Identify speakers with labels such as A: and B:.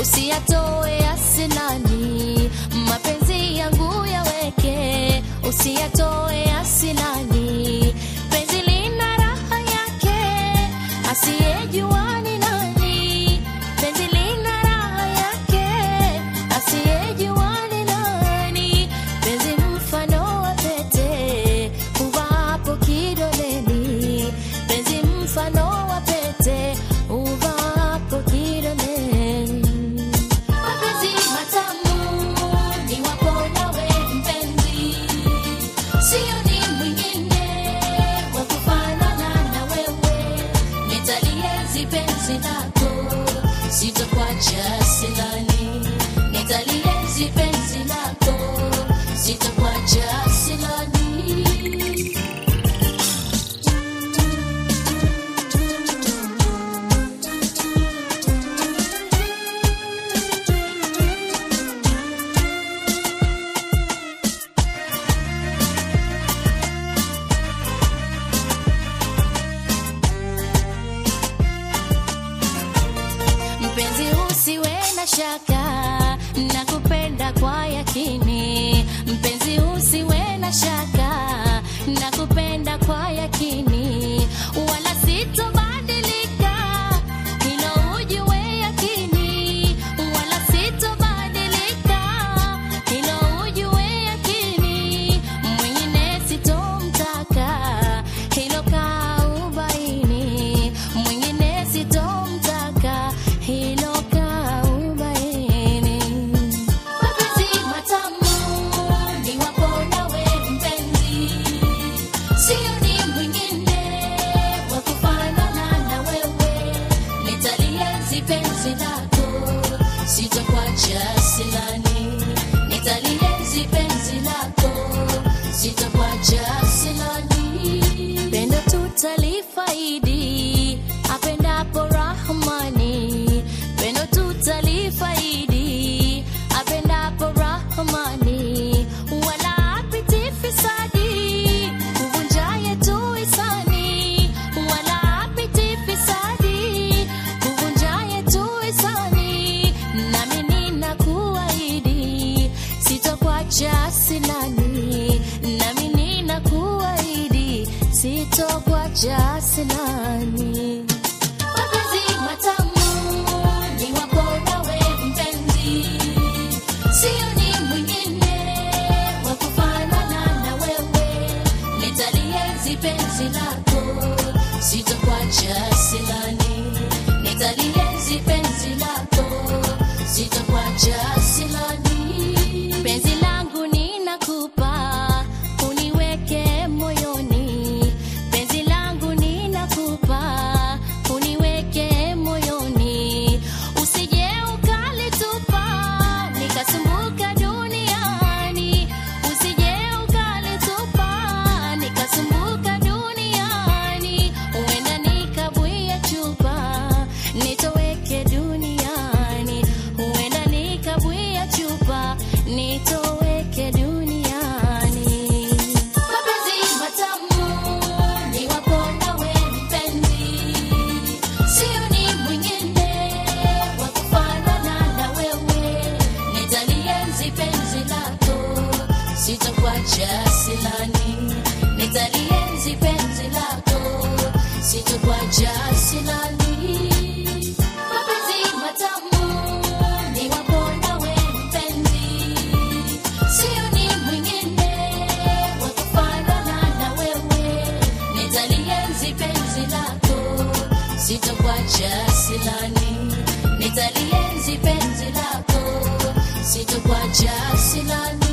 A: usiyatoe asilani, mapenzi yangu yaweke, usiyatoe asilani, penzi lina raha yake, asiyejua ni nani, penzi lina raha yake, asiyejua ni nani, penzi mfano wa pete uvapo kidoleni, penzi mfano wa pete uvapo kidoleni. Mapenzi matamu ni wako nawe mpenzi, sio ni mwingine wa kufanana na wewe, nitalienzi penzi lako, sitakuacha silani, nitalienzi penzi lako, sitakuacha silani. Mpenzi usiwe na shaka, nakupenda kwa yakini, mpenzi usiwe na shaka, nakupenda kwa yakini, wala sitobadilika, hilo ujue yakini, wala sitobadilika, hilo ujue yakini, mwingine sitomtaka, hilo kaubaini, mwingine sitomtaka, hilo kaubaini. Mapenzi matamu ni wako nawe mpenzi, sio ni mwingine wa kufanana na wewe, nitalienzi penzi lako, sitakuacha silani, nitalienzi penzi lako, sitakuacha silani. Pendo tutalifaidi apendapo Rahmani, pendo tutalifaidi apendapo Rahmani, wala apiti fisadi kuvunja yetu hisani, wala apiti fisadi kuvunja yetu hisani, nami ninakuahidi sitakuacha silani, nami ninakuahidi sitakuacha silani. Mapenzi matamu ni wako nawe mpenzi, sio ni mwingine wa kufanana na wewe, nitalienzi penzi lako, sitakuacha silani, nitalienzi penzi lako, sitakuacha silani. Penzi langu ninakupa, uniweke moyoni, penzi langu ninakupa, uniweke moyoni, usije ukalitupa nikasumbuka duniani, usije ukalitupa nikasumbuka duniani, uenda nikabuia chupa nitoweke duniani, uenda nikabuia chupa nitoweke duniani. Mapenzi matamu ni wako nawe mpenzi, sio ni mwingine wa kufanana na wewe, nitalienzi penzi lako, sitakuacha silani, nitalienzi penzi lako, sitakuacha silani. Mapenzi matamu ni wako nawe mpenzi, sio ni mwingine wa kufanana na wewe, nitalienzi penzi lako, sitakuacha silani, nitalienzi penzi lako, sitakuacha silani.